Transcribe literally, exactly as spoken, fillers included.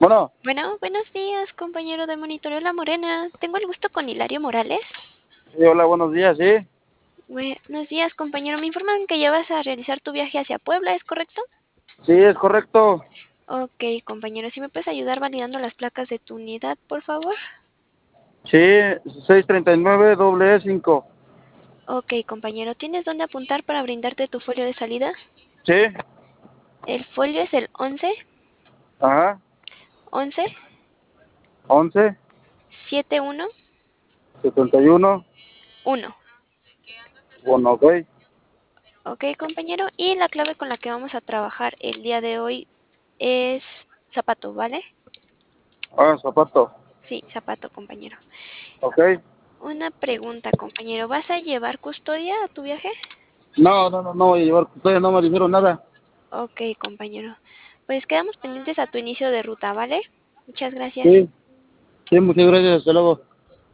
Bueno, Bueno, buenos días, compañero de Monitoreo La Morena. Tengo el gusto con Hilario Morales. sí, hola, buenos días, sí. Buenos días, compañero. Me informan que ya vas a realizar tu viaje hacia Puebla, ¿es correcto? Sí, es correcto. Ok, compañero. ¿Si me puedes ayudar validando las placas de tu unidad, por favor? Sí, seis treinta y nueve doble E cinco. Ok, compañero. ¿Tienes dónde apuntar para brindarte tu folio de salida? Sí, El folio es el once, ajá, once, once, setenta y uno, setenta y uno. uno. Bueno, ok. Ok, compañero. Y la clave con la que vamos a trabajar el día de hoy es zapato, ¿vale? Ah, zapato. Sí, zapato, compañero. Ok. Una pregunta, compañero. ¿Vas a llevar custodia a tu viaje? No, no, no, no voy a llevar, ustedes no me dijeron nada. Ok, compañero. Pues quedamos pendientes a tu inicio de ruta, ¿vale? Muchas gracias. Sí, sí, muchas gracias, hasta luego.